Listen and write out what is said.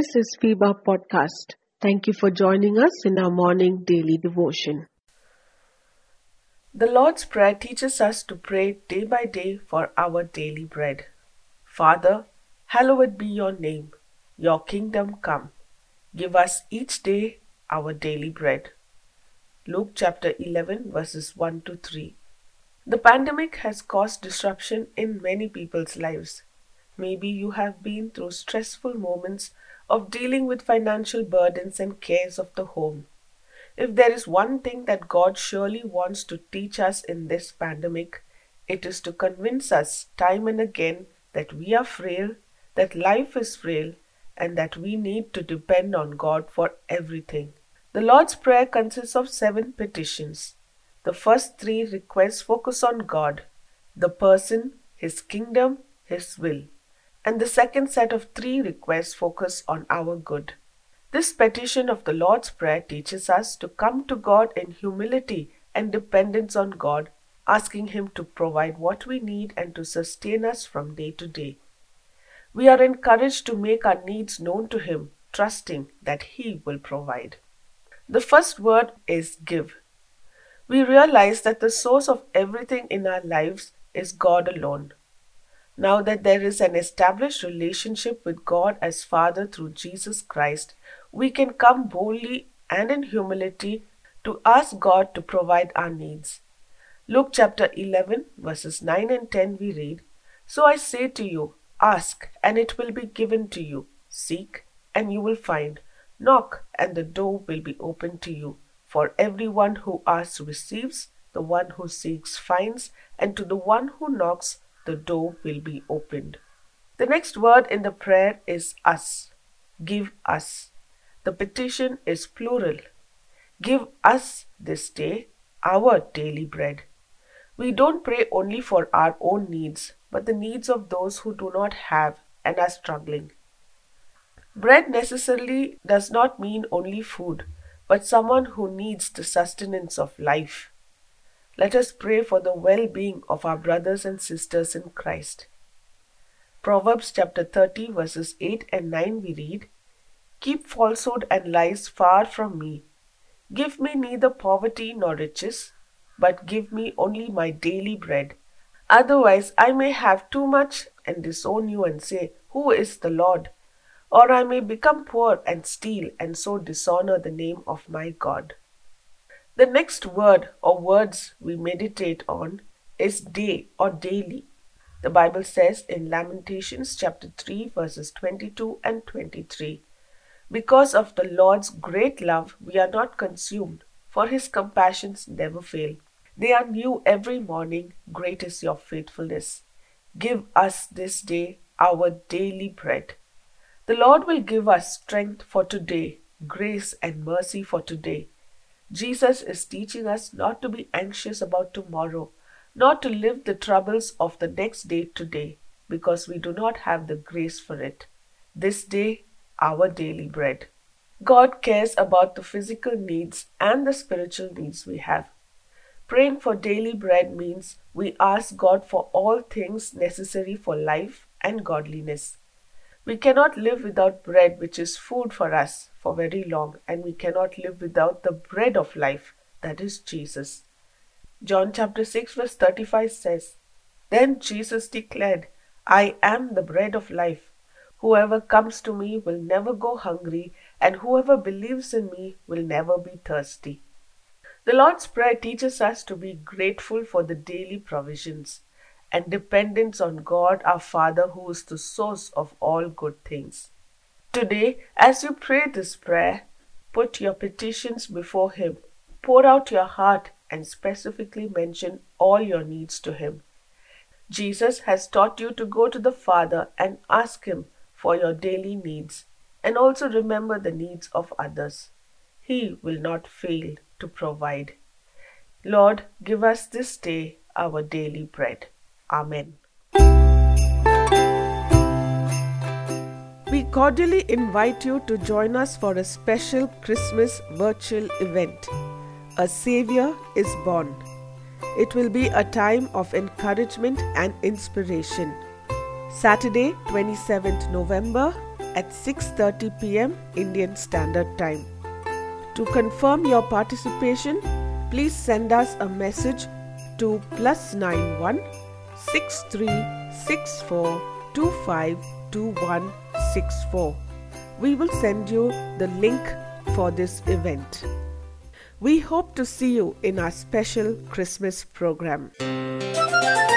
This is FIBA Podcast. Thank you for joining us in our morning daily devotion. The Lord's Prayer teaches us to pray day by day for our daily bread. Father, hallowed be your name. Your kingdom come. Give us each day our daily bread. Luke chapter 11 verses 1 to 3. The pandemic has caused disruption in many people's lives. Maybe you have been through stressful moments of dealing with financial burdens and cares of the home. If there is one thing that God surely wants to teach us in this pandemic, it is to convince us time and again that we are frail, that life is frail, and that we need to depend on God for everything. The Lord's Prayer consists of 7 petitions. The first 3 requests focus on God, the person, His kingdom, His will. And the second set of 3 requests focus on our good. This petition of the Lord's Prayer teaches us to come to God in humility and dependence on God, asking Him to provide what we need and to sustain us from day to day. We are encouraged to make our needs known to Him, trusting that He will provide. The first word is give. We realize that the source of everything in our lives is God alone. Now that there is an established relationship with God as Father through Jesus Christ, we can come boldly and in humility to ask God to provide our needs. Luke chapter 11 verses 9 and 10 we read, "So I say to you, ask and it will be given to you. Seek and you will find. Knock and the door will be opened to you. For everyone who asks receives, the one who seeks finds, and to the one who knocks the door will be opened." The next word in the prayer is us. Give us. The petition is plural. Give us this day our daily bread. We don't pray only for our own needs, but the needs of those who do not have and are struggling. Bread necessarily does not mean only food, but someone who needs the sustenance of life. Let us pray for the well-being of our brothers and sisters in Christ. Proverbs chapter 30 verses 8 and 9 we read, "Keep falsehood and lies far from me. Give me neither poverty nor riches, but give me only my daily bread. Otherwise I may have too much and disown you and say, 'Who is the Lord?' Or I may become poor and steal and so dishonor the name of my God." The next word or words we meditate on is day or daily. The Bible says in Lamentations chapter 3 verses 22 and 23, "Because of the Lord's great love we are not consumed, for His compassions never fail. They are new every morning, great is your faithfulness. Give us this day our daily bread." The Lord will give us strength for today, grace and mercy for today. Jesus is teaching us not to be anxious about tomorrow, not to live the troubles of the next day today, because we do not have the grace for it. This day, our daily bread. God cares about the physical needs and the spiritual needs we have. Praying for daily bread means we ask God for all things necessary for life and godliness. We cannot live without bread, which is food for us, for very long, and we cannot live without the bread of life, that is Jesus. John chapter 6 verse 35 says, "Then Jesus declared, 'I am the bread of life. Whoever comes to me will never go hungry, and whoever believes in me will never be thirsty.'" The Lord's Prayer teaches us to be grateful for the daily provisions and dependence on God our Father, who is the source of all good things. Today, as you pray this prayer, put your petitions before Him. Pour out your heart and specifically mention all your needs to Him. Jesus has taught you to go to the Father and ask Him for your daily needs, and also remember the needs of others. He will not fail to provide. Lord, give us this day our daily bread. Amen. We cordially invite you to join us for a special Christmas virtual event. A Savior is born. It will be a time of encouragement and inspiration. Saturday, 27th November, at 6:30 p.m. Indian Standard Time. To confirm your participation, please send us a message to +91 6364 252164. We will send you the link for this event. We hope to see you in our special Christmas program.